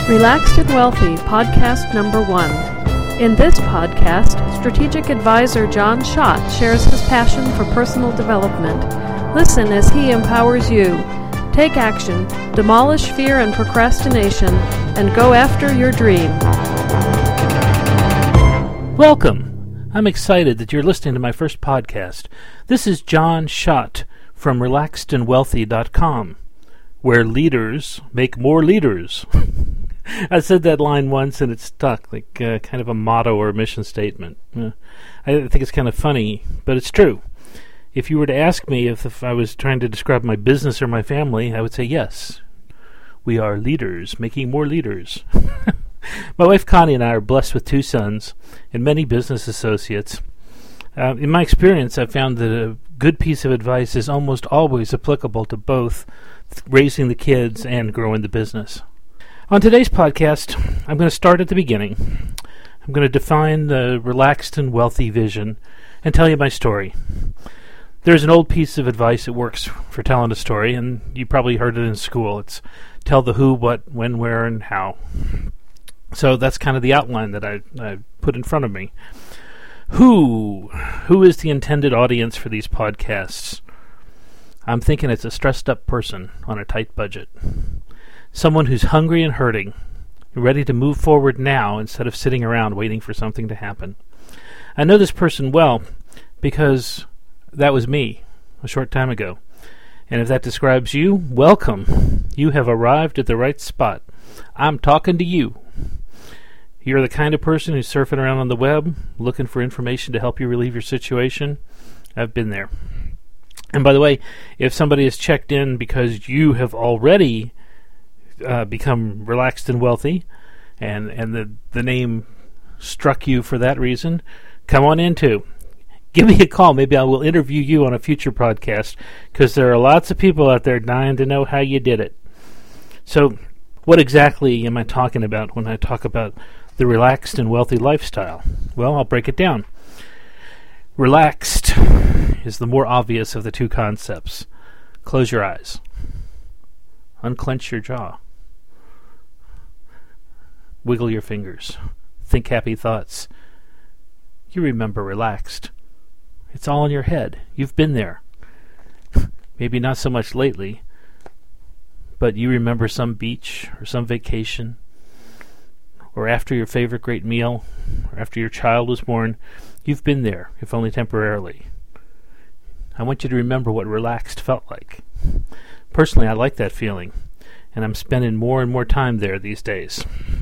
Relaxed and Wealthy, podcast number 1. In this podcast, strategic advisor John Schott shares his passion for personal development. Listen as he empowers you. Take action, demolish fear and procrastination, and go after your dream. Welcome! I'm excited that you're listening to my first podcast. This is John Schott from RelaxedandWealthy.com, where leaders make more leaders. I said that line once and it stuck, like kind of a motto or a mission statement. I think it's kind of funny, but it's true. If you were to ask me if I was trying to describe my business or my family, I would say yes. We are leaders, making more leaders. My wife Connie and I are blessed with 2 sons and many business associates. In my experience, I've found that a good piece of advice is almost always applicable to both raising the kids and growing the business. On today's podcast, I'm going to start at the beginning. I'm going to define the relaxed and wealthy vision and tell you my story. There's an old piece of advice that works for telling a story, and you probably heard it in school. It's tell the who, what, when, where, and how. So that's kind of the outline that I put in front of me. Who is the intended audience for these podcasts? I'm thinking it's a stressed-up person on a tight budget. Someone who's hungry and hurting, ready to move forward now instead of sitting around waiting for something to happen. I know this person well because that was me a short time ago. And if that describes you, welcome. You have arrived at the right spot. I'm talking to you. You're the kind of person who's surfing around on the web, looking for information to help you relieve your situation. I've been there. And by the way, if somebody has checked in because you have already become relaxed and wealthy, and the name struck you for that reason, come on in too. Give me a call. Maybe I will interview you on a future podcast, because there are lots of people out there dying to know how you did it. So what exactly am I talking about when I talk about the relaxed and wealthy lifestyle? Well, I'll break it down. Relaxed is the more obvious of the 2 concepts. Close your eyes. Unclench your jaw. Wiggle your fingers. Think happy thoughts. You remember relaxed. It's all in your head. You've been there. Maybe not so much lately, but you remember some beach or some vacation, or after your favorite great meal, or after your child was born. You've been there, if only temporarily. I want you to remember what relaxed felt like. Personally, I like that feeling, and I'm spending more and more time there these days.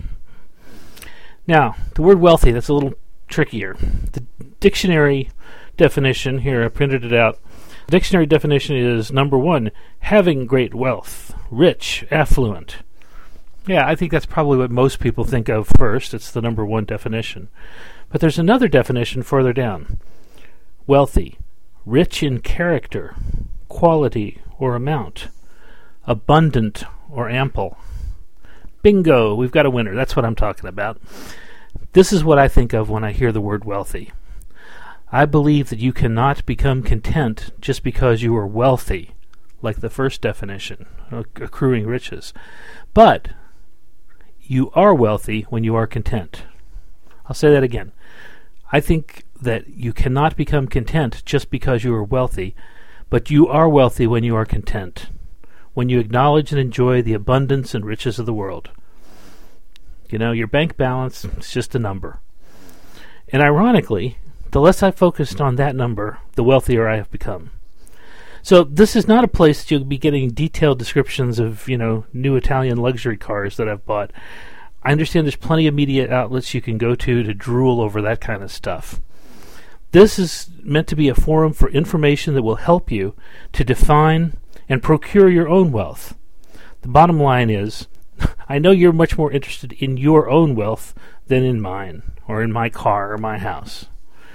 Now, the word wealthy, that's a little trickier. The dictionary definition, here I printed it out. The dictionary definition is, number 1, having great wealth, rich, affluent. Yeah, I think that's probably what most people think of first. It's the number 1 definition. But there's another definition further down. Wealthy, rich in character, quality, or amount, abundant or ample. Bingo, we've got a winner. That's what I'm talking about. This is what I think of when I hear the word wealthy. I believe that you cannot become content just because you are wealthy, like the first definition, accruing riches. But you are wealthy when you are content. I'll say that again. I think that you cannot become content just because you are wealthy, but you are wealthy when you are content, when you acknowledge and enjoy the abundance and riches of the world. You know, your bank balance is just a number. And ironically, the less I focused on that number, the wealthier I have become. So this is not a place that you'll be getting detailed descriptions of, new Italian luxury cars that I've bought. I understand there's plenty of media outlets you can go to drool over that kind of stuff. This is meant to be a forum for information that will help you to define and procure your own wealth. The bottom line is, I know you're much more interested in your own wealth than in mine, or in my car, or my house.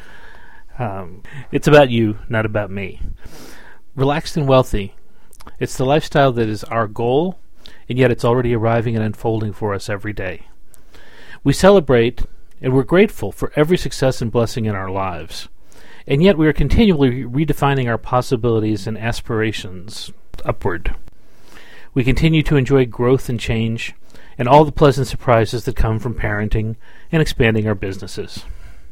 It's about you, not about me. Relaxed and wealthy. It's the lifestyle that is our goal, and yet it's already arriving and unfolding for us every day. We celebrate, and we're grateful for every success and blessing in our lives. And yet we are continually redefining our possibilities and aspirations upward. We continue to enjoy growth and change, and all the pleasant surprises that come from parenting and expanding our businesses.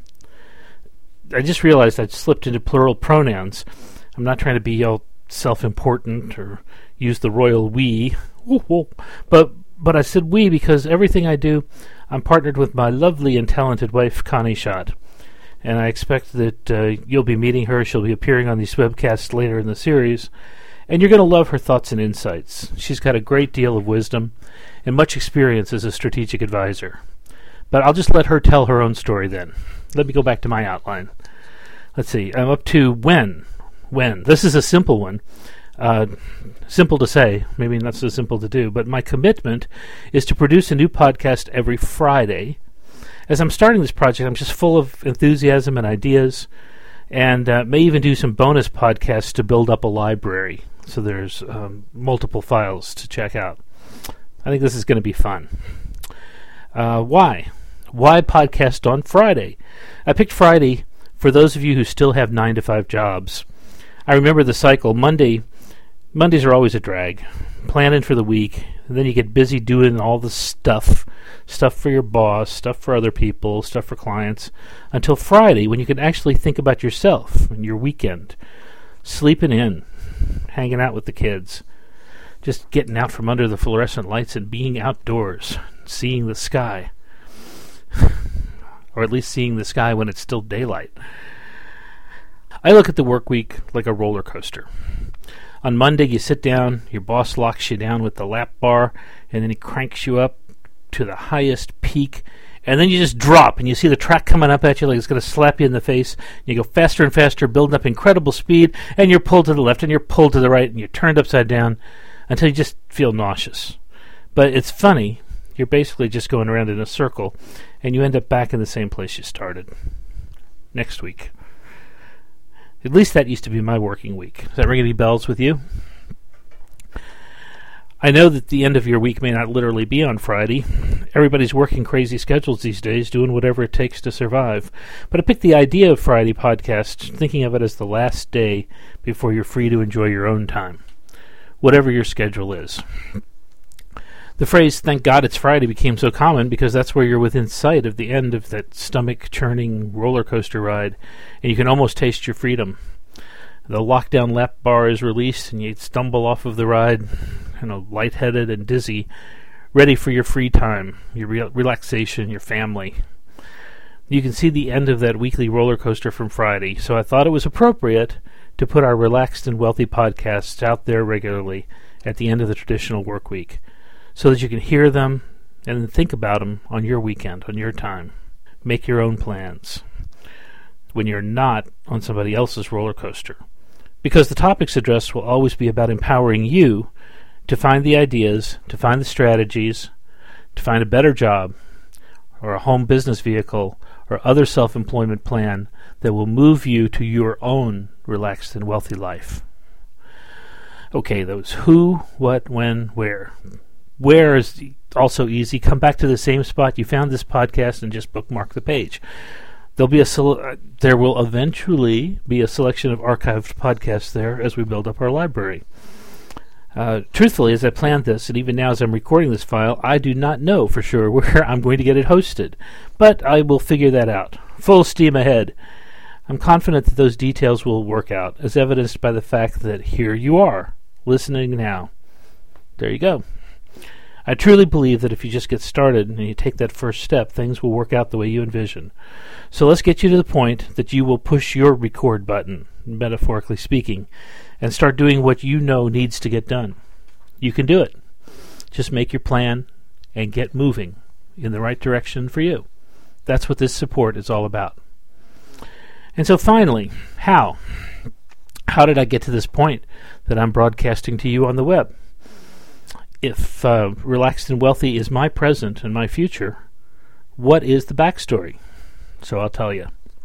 I just realized I'd slipped into plural pronouns. I'm not trying to be all self-important or use the royal we, but I said we because everything I do, I'm partnered with my lovely and talented wife, Connie Schott. And I expect that you'll be meeting her. She'll be appearing on these webcasts later in the series. And you're going to love her thoughts and insights. She's got a great deal of wisdom and much experience as a strategic advisor. But I'll just let her tell her own story then. Let me go back to my outline. Let's see. I'm up to when. This is a simple one. Simple to say, maybe not so simple to do. But my commitment is to produce a new podcast every Friday. As I'm starting this project, I'm just full of enthusiasm and ideas, and may even do some bonus podcasts to build up a library. So there's multiple files to check out. I think this is going to be fun. Why? Why podcast on Friday? I picked Friday for those of you who still have 9-to-5 jobs. I remember the cycle. Mondays are always a drag. Planning for the week, and then you get busy doing all the stuff for your boss, stuff for other people, stuff for clients, until Friday when you can actually think about yourself and your weekend. Sleeping in, hanging out with the kids, just getting out from under the fluorescent lights and being outdoors, seeing the sky. Or at least seeing the sky when it's still daylight. I look at the work week like a roller coaster. On Monday, you sit down, your boss locks you down with the lap bar, and then he cranks you up to the highest peak, and then you just drop, and you see the track coming up at you like it's going to slap you in the face. You go faster and faster, building up incredible speed, and you're pulled to the left, and you're pulled to the right, and you're turned upside down until you just feel nauseous. But it's funny. You're basically just going around in a circle, and you end up back in the same place you started. Next week. At least that used to be my working week. Does that ring any bells with you? I know that the end of your week may not literally be on Friday. Everybody's working crazy schedules these days, doing whatever it takes to survive. But I picked the idea of Friday podcast, thinking of it as the last day before you're free to enjoy your own time, whatever your schedule is. The phrase, "thank God it's Friday," became so common because that's where you're within sight of the end of that stomach-churning roller coaster ride, and you can almost taste your freedom. The lockdown lap bar is released, and you stumble off of the ride, lightheaded and dizzy, ready for your free time, your relaxation, your family. You can see the end of that weekly roller coaster from Friday, so I thought it was appropriate to put our Relaxed and Wealthy podcasts out there regularly at the end of the traditional work week, so that you can hear them and think about them on your weekend, on your time. Make your own plans when you're not on somebody else's roller coaster. Because the topics addressed will always be about empowering you to find the ideas, to find the strategies, to find a better job, or a home business vehicle, or other self-employment plan that will move you to your own relaxed and wealthy life. Okay, those who, what, when, where. Where is also easy. Come back to the same spot you found this podcast and just bookmark the page. There will eventually be a selection of archived podcasts there as we build up our library. Truthfully, as I planned this, and even now as I'm recording this file, I do not know for sure where I'm going to get it hosted. But I will figure that out. Full steam ahead. I'm confident that those details will work out, as evidenced by the fact that here you are, listening now. There you go. I truly believe that if you just get started and you take that first step, things will work out the way you envision. So let's get you to the point that you will push your record button, metaphorically speaking, and start doing what you know needs to get done. You can do it. Just make your plan and get moving in the right direction for you. That's what this support is all about. And so finally, how? How did I get to this point that I'm broadcasting to you on the web? If Relaxed and Wealthy is my present and my future, what is the backstory? So I'll tell you.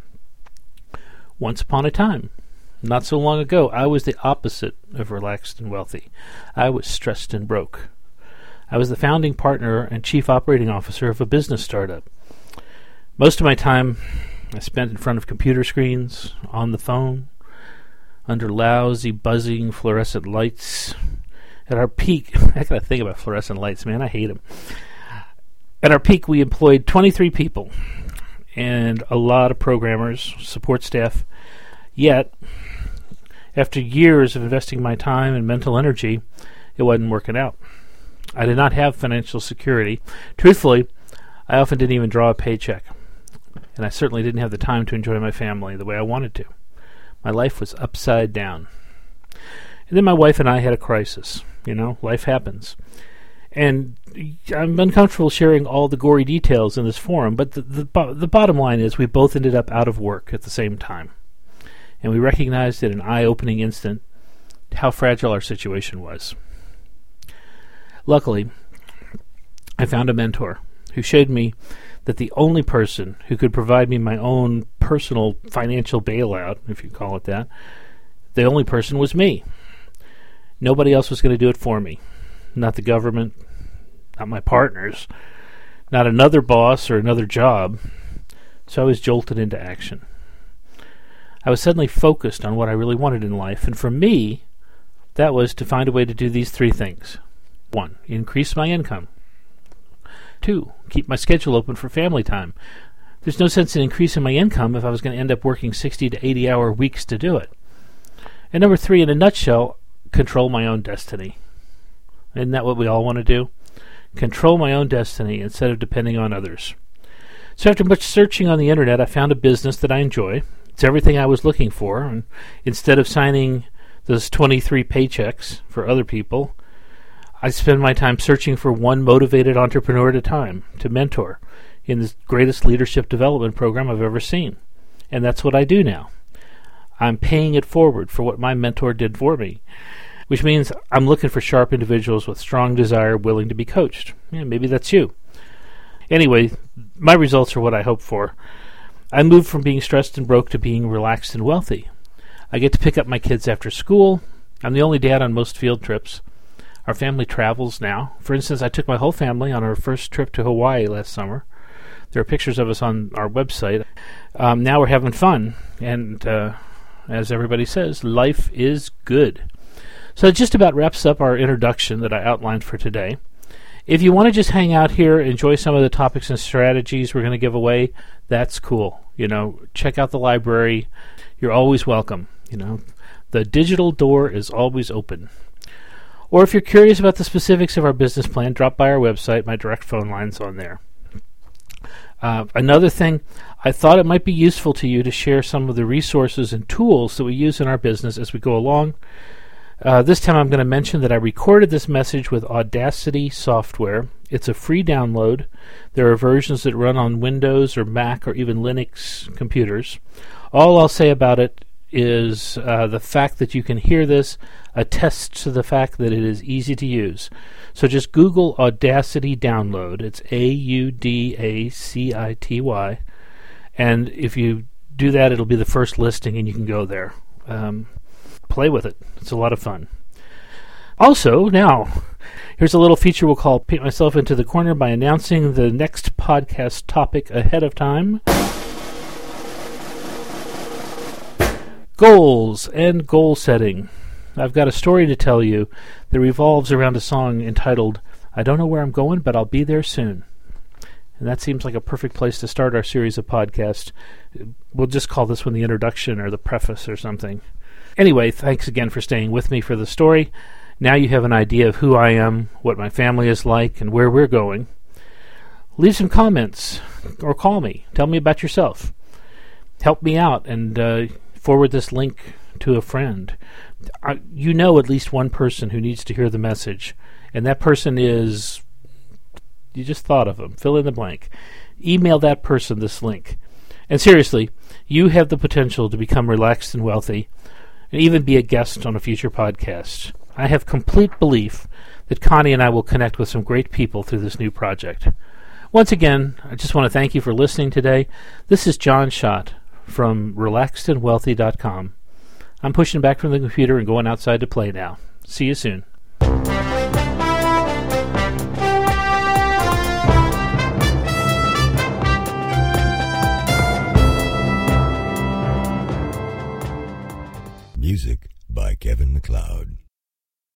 Once upon a time, not so long ago, I was the opposite of relaxed and wealthy. I was stressed and broke. I was the founding partner and chief operating officer of a business startup. Most of my time I spent in front of computer screens, on the phone, under lousy, buzzing fluorescent lights, At our peak, I gotta think about fluorescent lights, man. I hate them. At our peak, we employed 23 people and a lot of programmers, support staff. Yet, after years of investing my time and mental energy, it wasn't working out. I did not have financial security. Truthfully, I often didn't even draw a paycheck. And I certainly didn't have the time to enjoy my family the way I wanted to. My life was upside down. And then my wife and I had a crisis. Life happens. And I'm uncomfortable sharing all the gory details in this forum, but the bottom line is we both ended up out of work at the same time. And we recognized in an eye-opening instant how fragile our situation was. Luckily, I found a mentor who showed me that the only person who could provide me my own personal financial bailout, if you call it that, the only person was me. Nobody else was going to do it for me. Not the government, not my partners, not another boss or another job. So I was jolted into action. I was suddenly focused on what I really wanted in life, and for me, that was to find a way to do these three things. 1, increase my income. 2, keep my schedule open for family time. There's no sense in increasing my income if I was going to end up working 60 to 80-hour weeks to do it. And number 3, in a nutshell, control my own destiny. Isn't that what we all want to do? Control my own destiny instead of depending on others. So after much searching on the internet, I found a business that I enjoy. It's everything I was looking for. And instead of signing those 23 paychecks for other people, I spend my time searching for one motivated entrepreneur at a time to mentor in the greatest leadership development program I've ever seen. And that's what I do now. I'm paying it forward for what my mentor did for me, which means I'm looking for sharp individuals with strong desire willing to be coached. Maybe that's you. Anyway, my results are what I hoped for. I moved from being stressed and broke to being relaxed and wealthy. I get to pick up my kids after school. I'm the only dad on most field trips. Our family travels now. For instance, I took my whole family on our first trip to Hawaii last summer. There are pictures of us on our website. Now we're having fun. And as everybody says, life is good. So that just about wraps up our introduction that I outlined for today. If you want to just hang out here, enjoy some of the topics and strategies we're going to give away, that's cool. Check out the library. You're always welcome. The digital door is always open. Or if you're curious about the specifics of our business plan, drop by our website. My direct phone line's on there. Another thing, I thought it might be useful to you to share some of the resources and tools that we use in our business as we go along. This time I'm going to mention that I recorded this message with Audacity software. It's a free download. There are versions that run on Windows or Mac or even Linux computers. All I'll say about it is the fact that you can hear this attests to the fact that it is easy to use. So just Google Audacity download. It's Audacity. And if you do that, it'll be the first listing and you can go there. Play with it. It's a lot of fun. Also, now, here's a little feature we'll call Paint Myself into the Corner by announcing the next podcast topic ahead of time. Goals and goal setting. I've got a story to tell you that revolves around a song entitled, I Don't Know Where I'm Going, But I'll Be There Soon. And that seems like a perfect place to start our series of podcasts. We'll just call this one the introduction or the preface or something. Anyway, thanks again for staying with me for the story. Now you have an idea of who I am, what my family is like, and where we're going. Leave some comments or call me. Tell me about yourself. Help me out and forward this link to a friend. You know at least one person who needs to hear the message, and that person is, you just thought of them. Fill in the blank. Email that person this link. And seriously, you have the potential to become relaxed and wealthy, and even be a guest on a future podcast. I have complete belief that Connie and I will connect with some great people through this new project. Once again, I just want to thank you for listening today. This is John Schott from RelaxedAndWealthy.com. I'm pushing back from the computer and going outside to play now. See you soon. Music by Kevin MacLeod.